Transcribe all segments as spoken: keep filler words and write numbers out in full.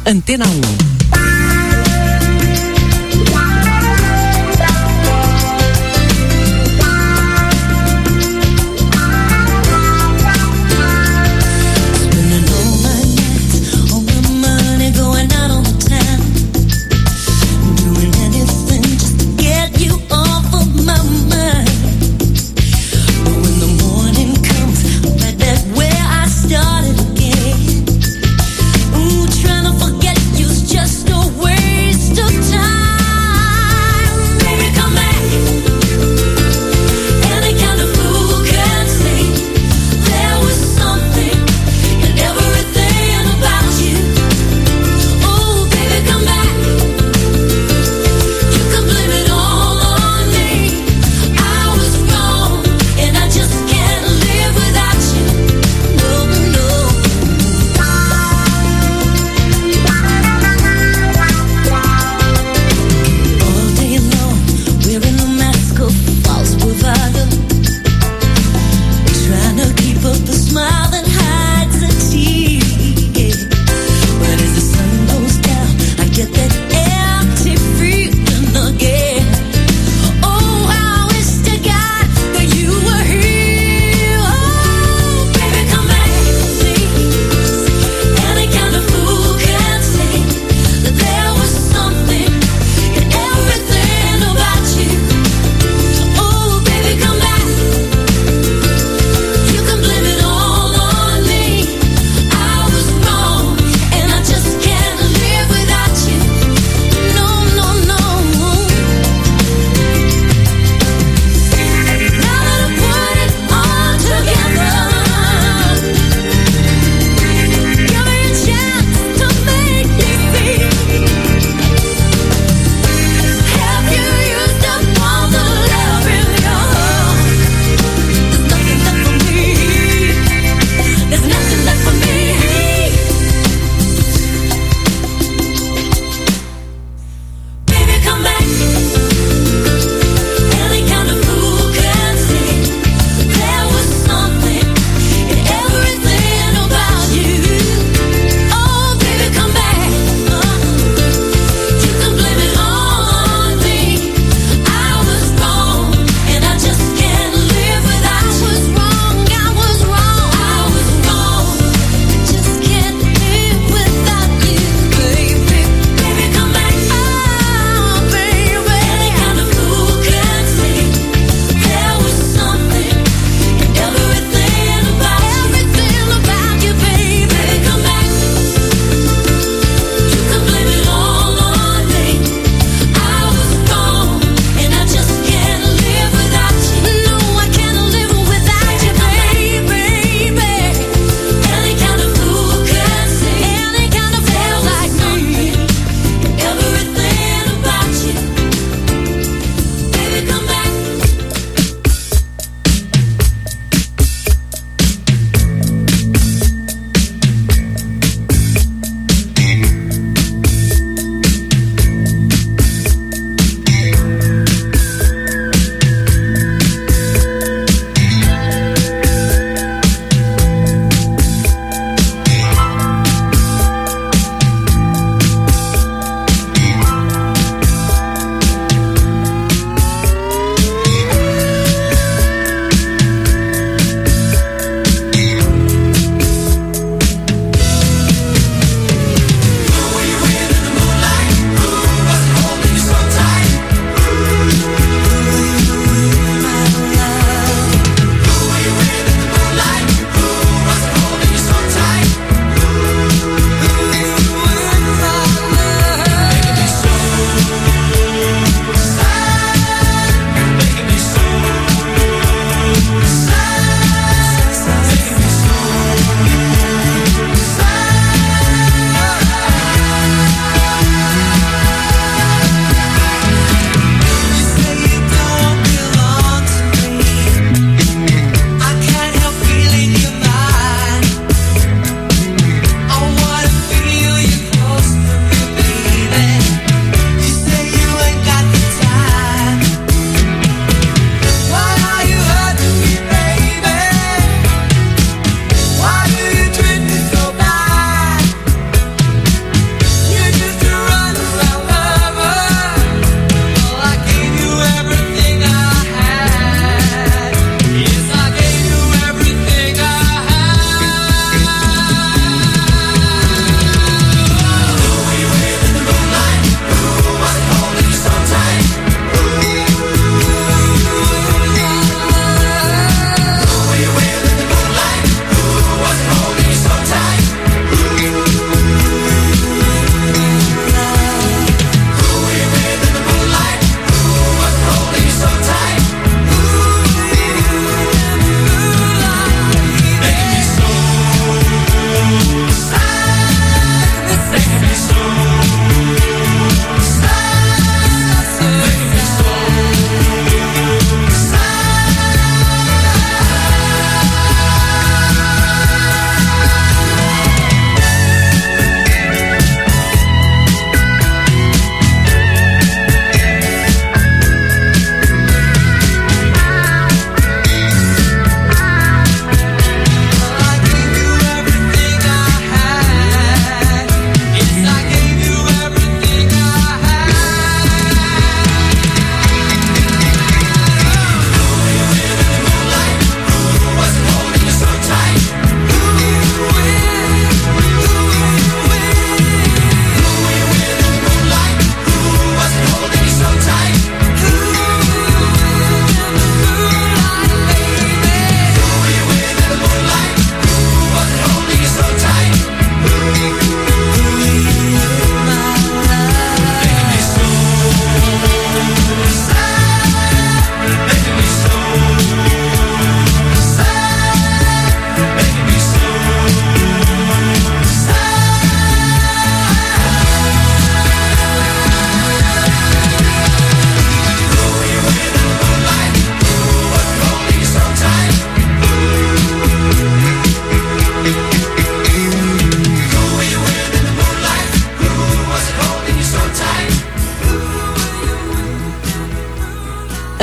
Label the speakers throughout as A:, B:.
A: Antena um.
B: Just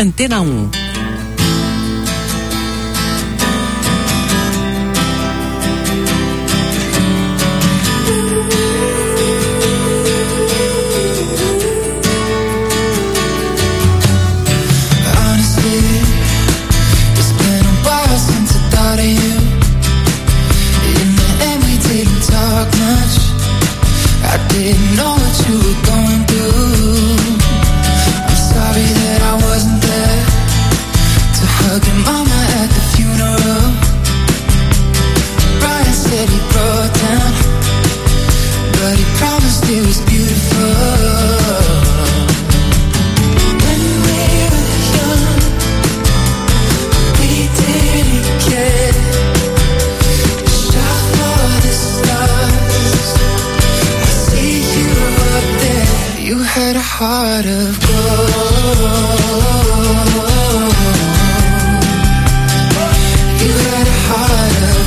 A: Antena um.
B: Didn't know what you were going through. I'm sorry that I wasn't there to hug your mama at the funeral. Brian said he broke down, but he promised it was beautiful. When we were young, we didn't care. Shot for the stars. You had a heart of gold. You had a heart of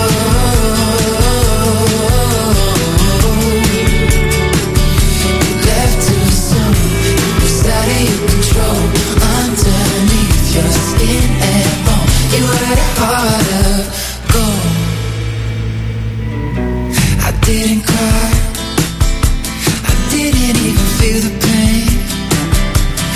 B: gold. You left too soon. It was out of your control. Underneath your skin and bone. You had a heart of gold. I didn't cry. Didn't even feel the pain.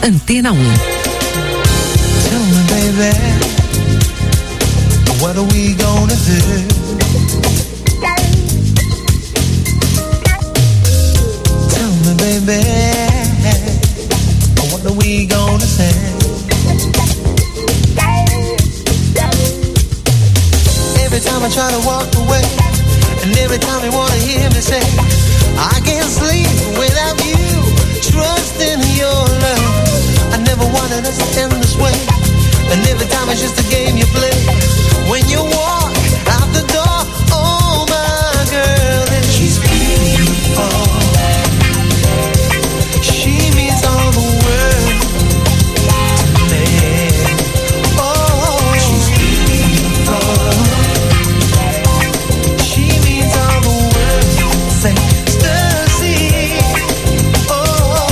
A: Antena um.
C: Tell me, baby, what are we gonna do? Tell me, baby, what are we gonna say? Every time I try to walk away, and every time you wanna hear me say, I can't sleep without you, trusting your love. I never wanted us to end this way, and every time it's just a game you play. When you walk out the door, oh my girl, and she's beautiful. She means all the world to me. Oh, she's beautiful. She means all the world. Say, Stacy. Oh,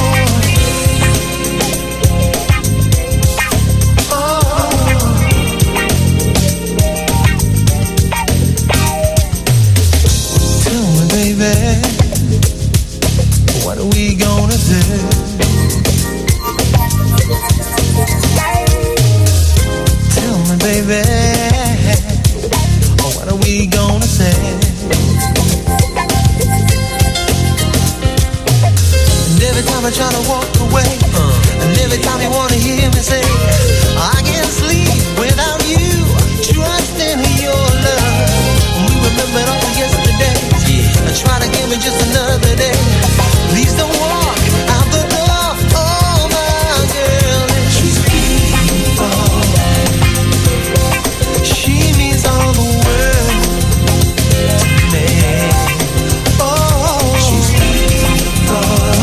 C: oh. Tell me, baby, what are we gonna do? Tell me, baby, what are we gonna say? And every time I try to walk away, uh, and every time you wanna hear me say, I can't sleep without you, trusting your love. We remember all yesterdays, yeah. And try to give me just another day. Please don't walk out the door, oh my girl, and she's beautiful. She means all the world to me. Oh, she's beautiful.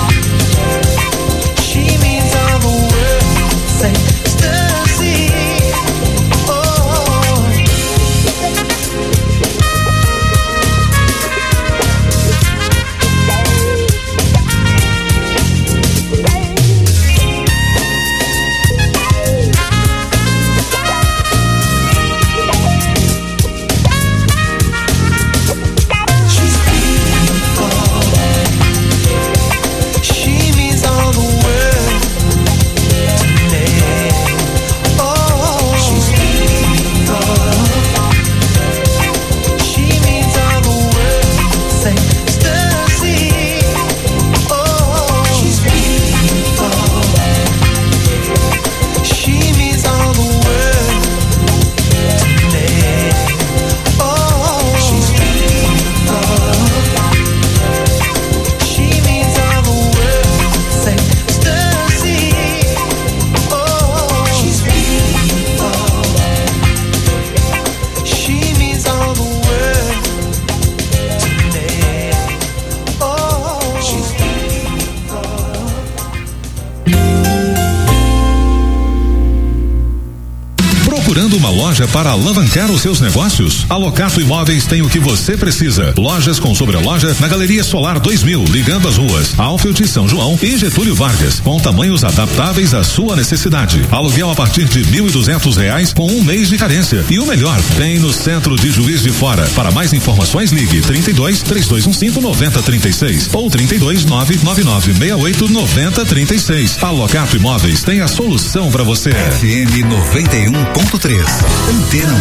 C: She means all the world. Say, Stacy. Oh. She's beautiful. She means all the world to me. Oh, she's beautiful. She means all the world. Say, Stacy. Oh, she's beautiful. She means all the world to me. Oh, she's beautiful. She means all the world. Say, Stacy. Oh, she's beautiful. She means all the world to me. Oh, she's beautiful.
D: Procurando uma loja para alavancar os seus negócios? A Locato Imóveis tem o que você precisa. Lojas com sobreloja na Galeria Solar dois mil, ligando as ruas Alfield, São João e Getúlio Vargas, com tamanhos adaptáveis à sua necessidade. Aluguel a partir de mil e duzentos reais com um mês de carência. E o melhor, tem no centro de Juiz de Fora. Para mais informações, ligue trinta e dois, três dois um cinco, nove zero três seis ou trinta e dois, nove nove nove seis oito, nove zero três seis. A Locato Imóveis tem a solução para você.
E: F M noventa e um ponto três. Antena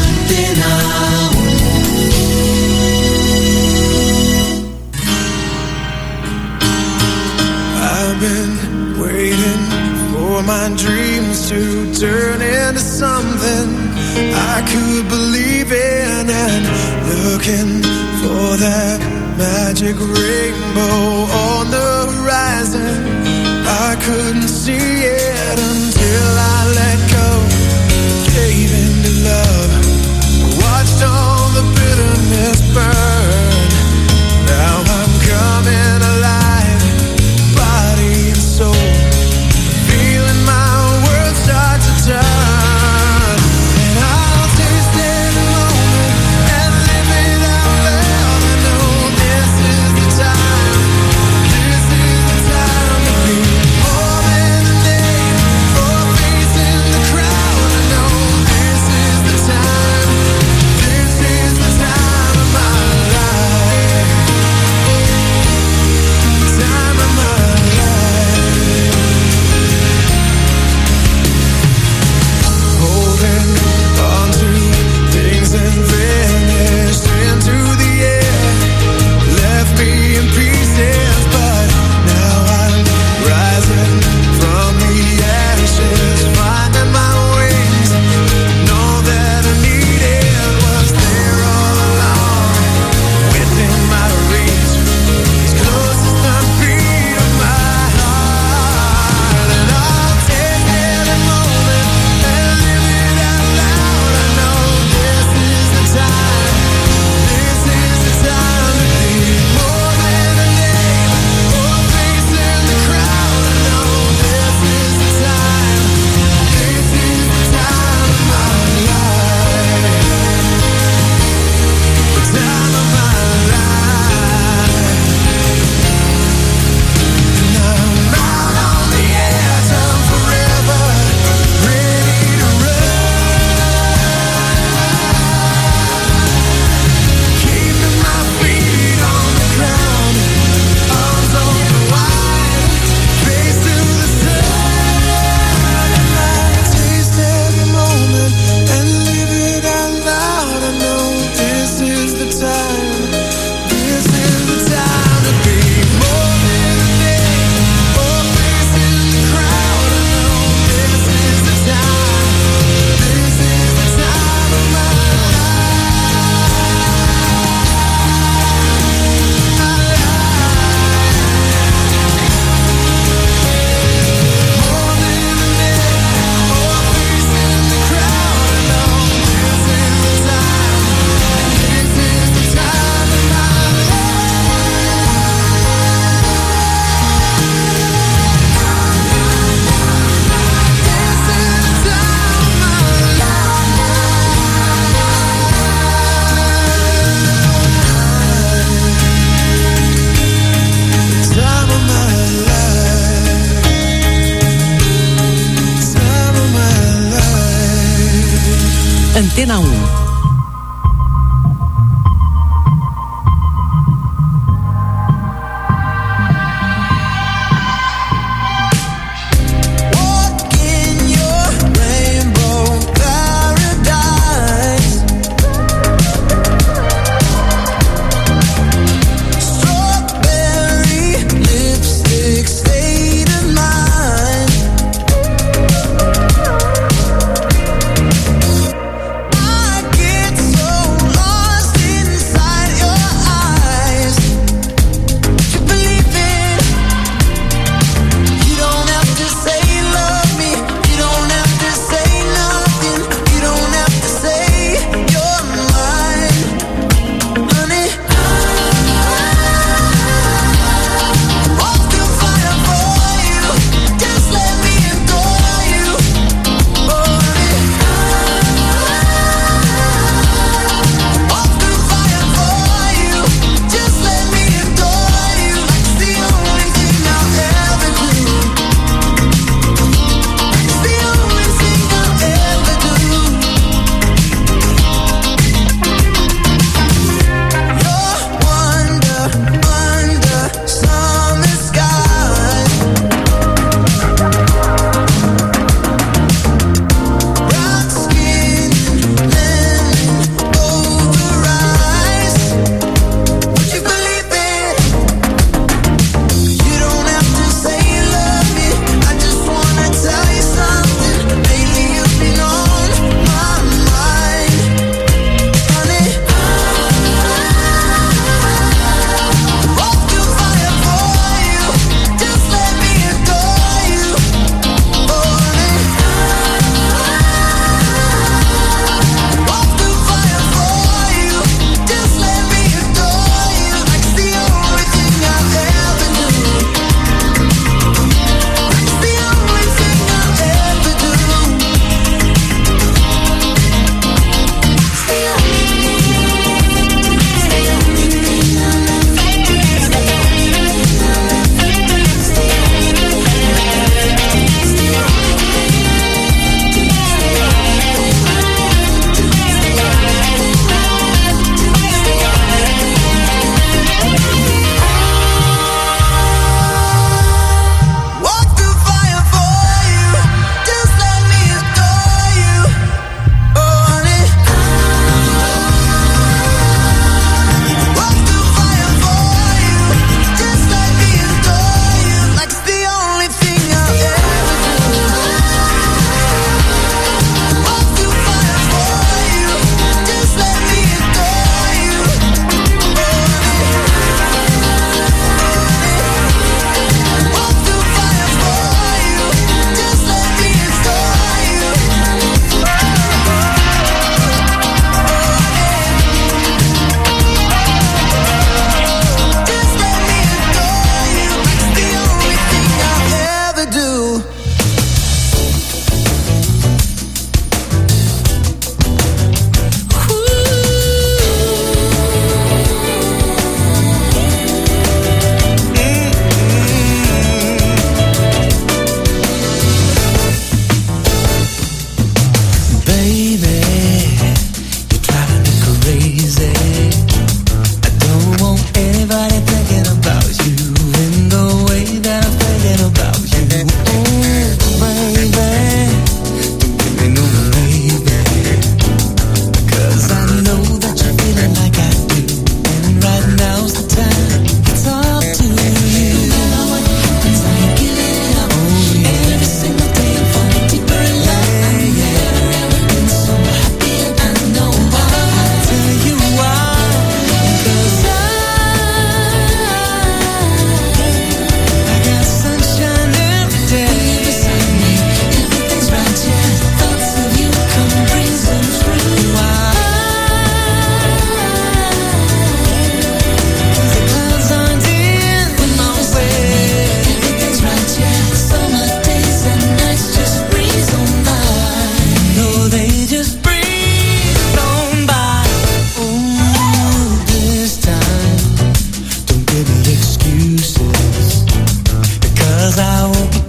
C: I've been waiting for my dreams to turn into something I could believe in, and looking for that magic rainbow on the horizon. I couldn't see it until I let go, gave in to love, watched all the bitterness burn. Now I'm coming alive, body and soul, feeling my world start to turn. And I'll taste every moment and live it out loud. I know this is the time, this is the time to be more than a day.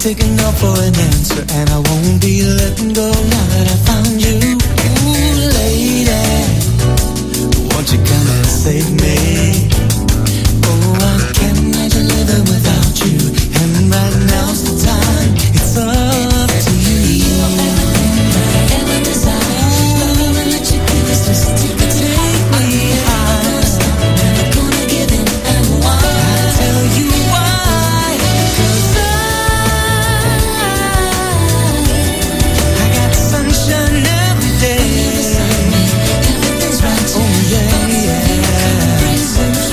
C: taking no for an answer, and I won't be letting go now that I found you. Ooh, lady, won't you come and save me? Oh, I can't imagine living without you, and right now's the time. It's up to you. Everything I ever desire, love and let you give us just take me high. Never gonna give in, and why? I'll tell you why. 'Cause I, I got sunshine every day. Everything's right. Oh yeah, yeah.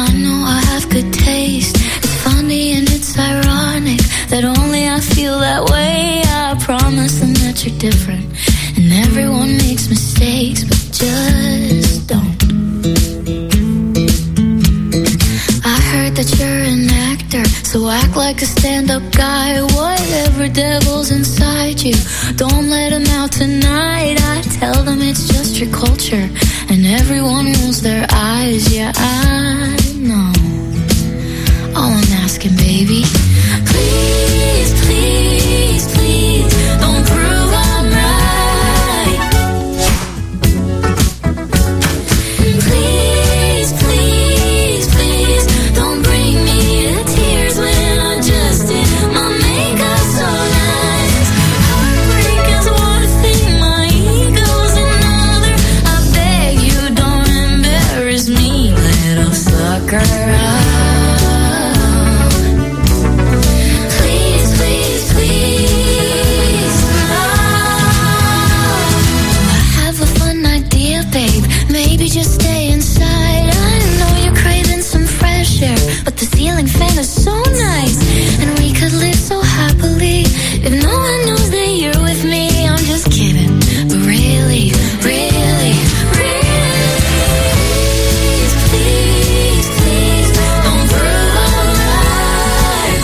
A: I know I have good taste. It's funny and it's ironic that only I feel that way. I promise them that you're different, and everyone makes mistakes, but just don't. I heard that you're an actor, so act like a stand-up guy. Whatever devil's inside you, don't let him out tonight. I tell them it's just your culture, and everyone rolls their eyes. Yeah, I know. All I'm asking, baby, please, please, please, don't prove I'm right. Please, please, please, don't bring me to tears when I just did my makeup so nice. Heartbreak is one thing, my ego's another. I beg you, don't embarrass me, little sucker. Maybe just stay inside. I know you're craving some fresh air, but the ceiling fan is so nice, and we could live so happily if no one knows that you're with me. I'm just kidding, but really, really, really, please, please, please, don't prove I'm right.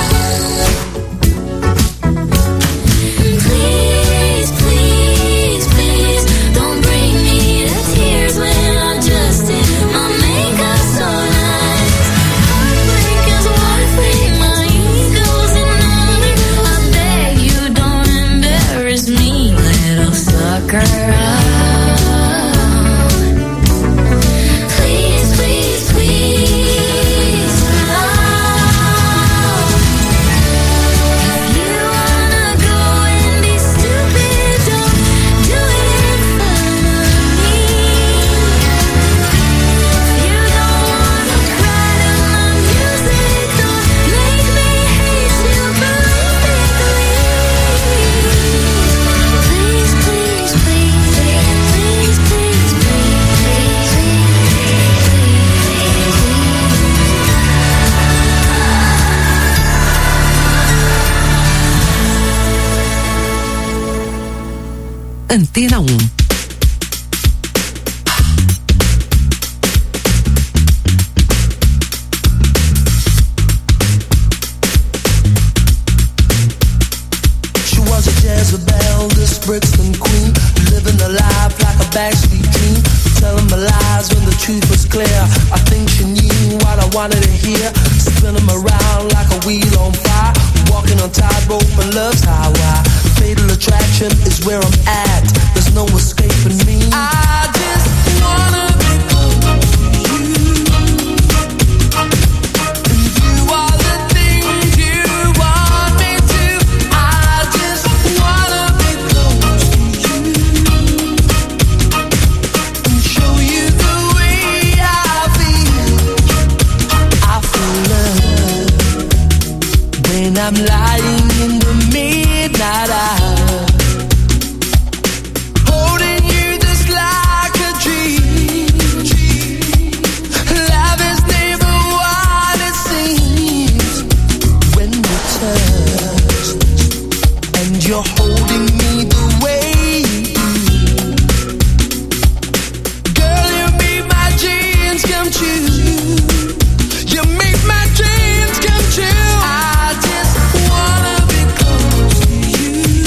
A: Please, please, please, don't bring me to tears when my makeup so nice. Heartbreak is one thing, my ego's another. I beg you, don't embarrass me, little sucker. Please, please, please, oh. If you wanna go and be stupid, don't do it in front of me.
F: Antena um.
C: Jezebel, this Brixton queen, living a life like a backstreet dream, telling my lies when the truth was clear. I think she knew what I wanted to hear, spinning around like a wheel on fire, walking on tightrope and love's highway. Fatal attraction is where I'm at, there's no escaping me. I just wanna be close to you, and you are the things you want me to. I just wanna be close to you and show you the way I feel. I feel love when I'm lying in the midnight hour, holding you just like a dream. Love is never what it seems when we touch, and you're holding me the way you do. Girl, you make my dreams come true. You make my dreams come true. I just wanna be close to you.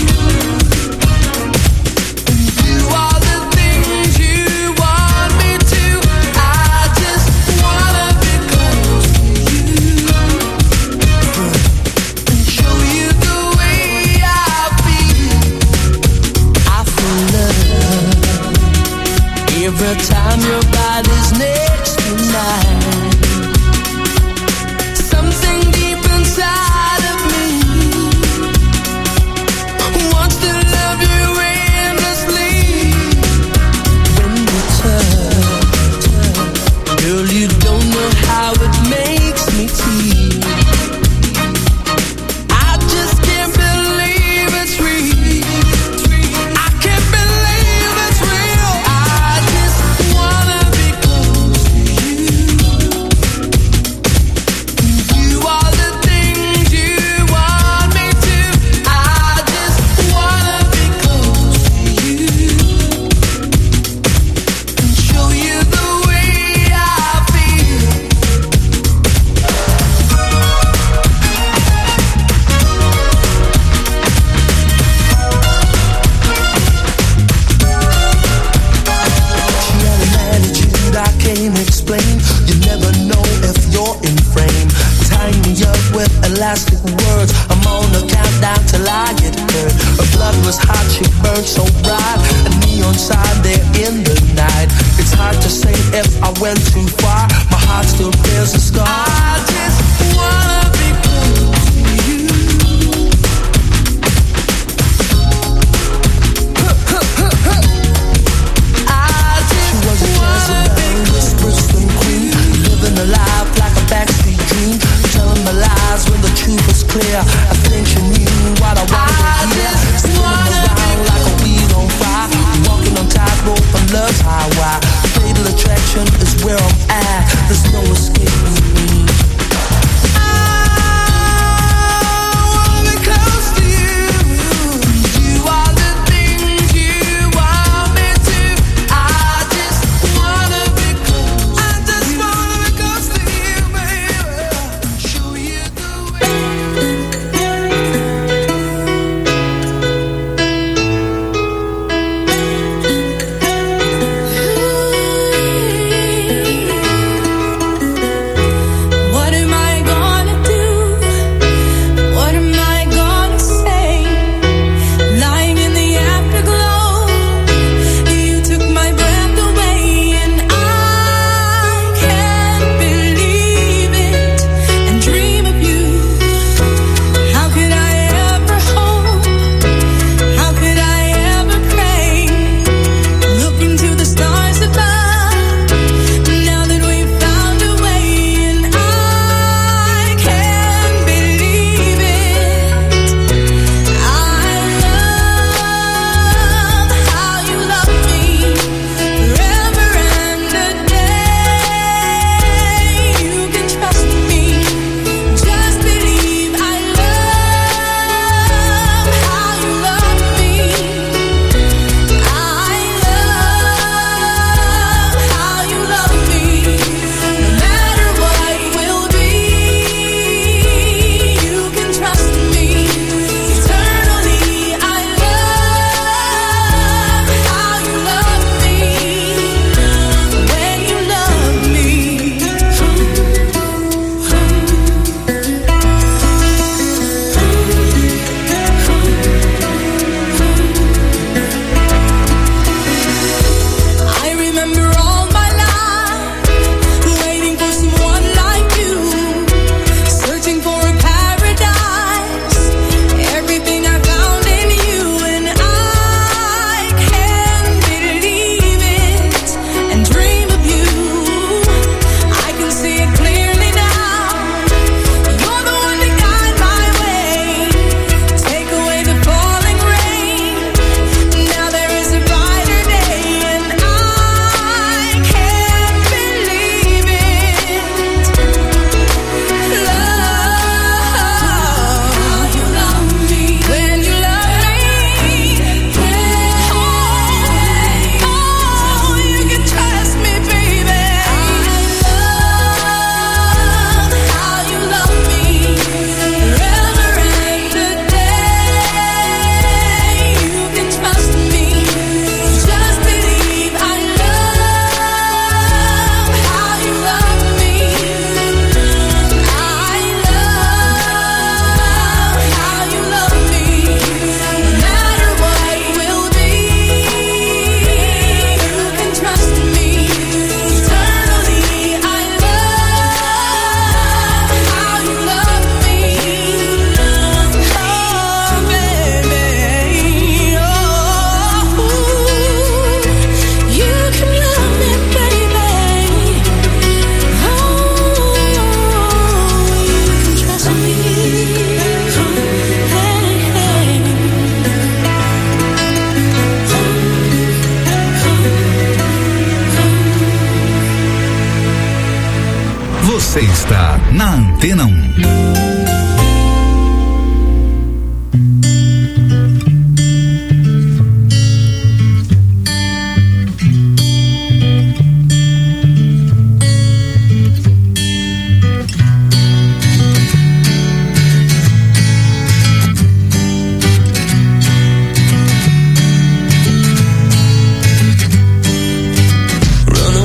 E: Sexta, na Antena um.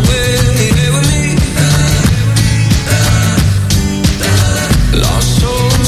C: Lost soul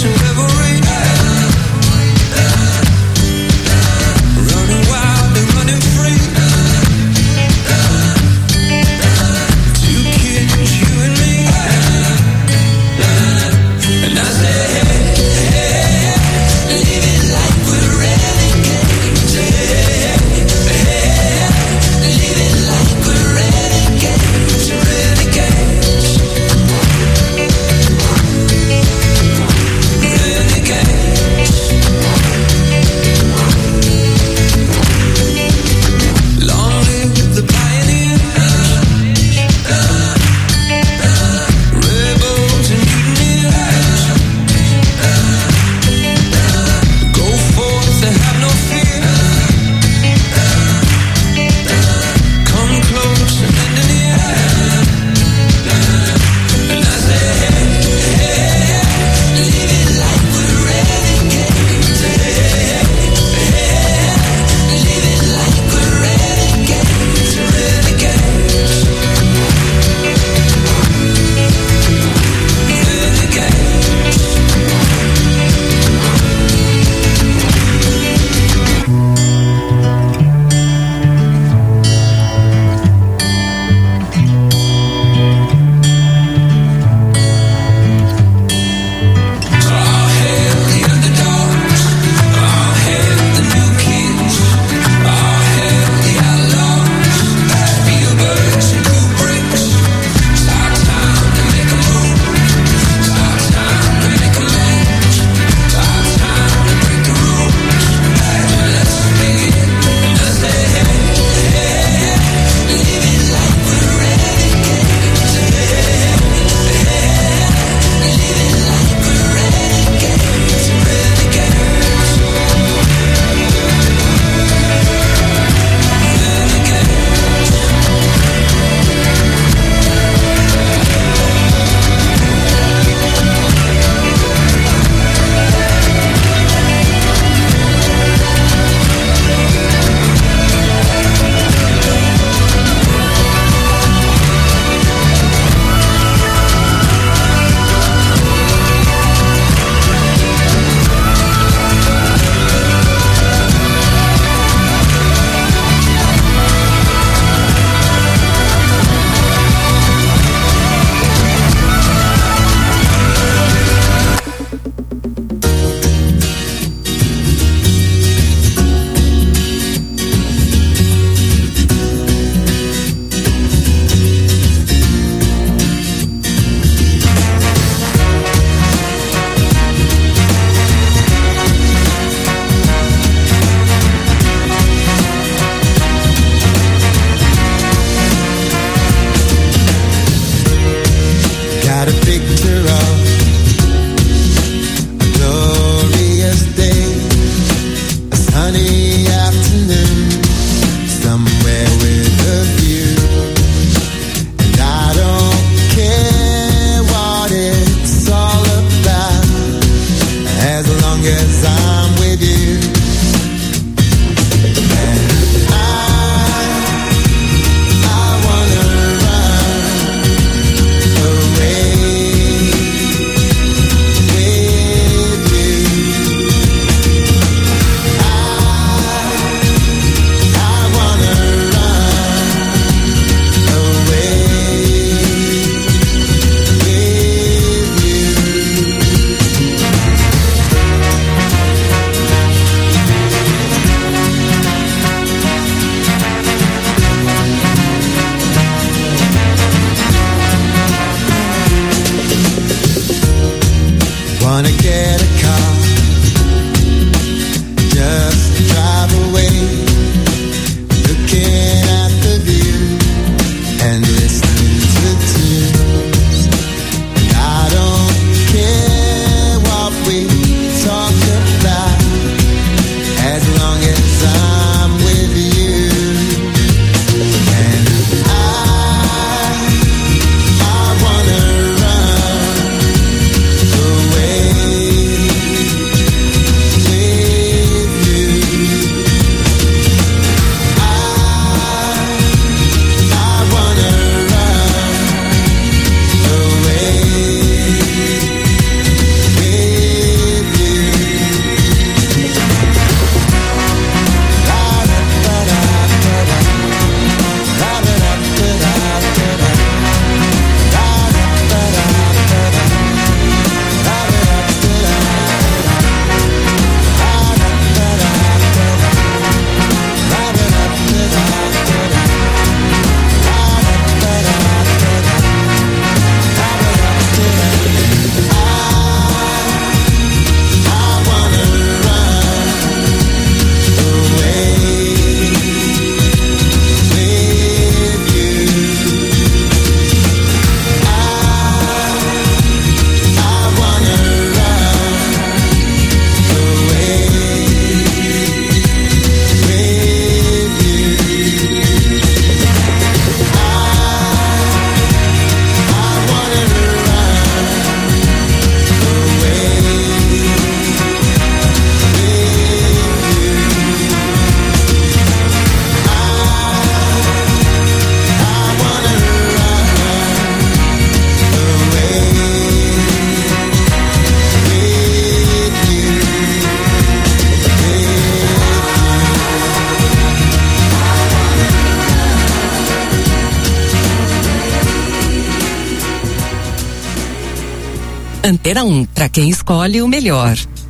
F: Antena um, pra quem escolhe o melhor.